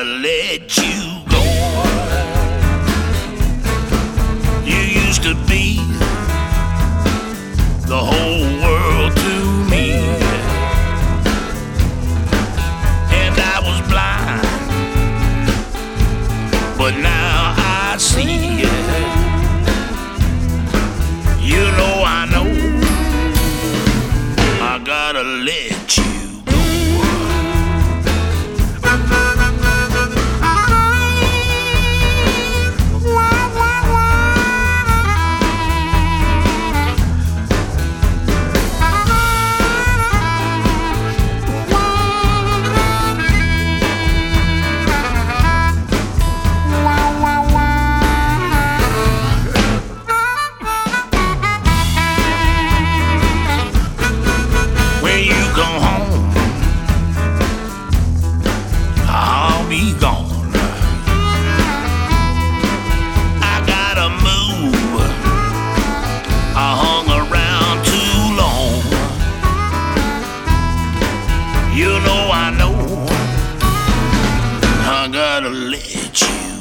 let you go. You used to be the whole world to me, and I was blind, but now I see. You know I know I gotta let you go. When you come home, I'll be gone. I gotta move, I hung around too long. You know I know I gotta let you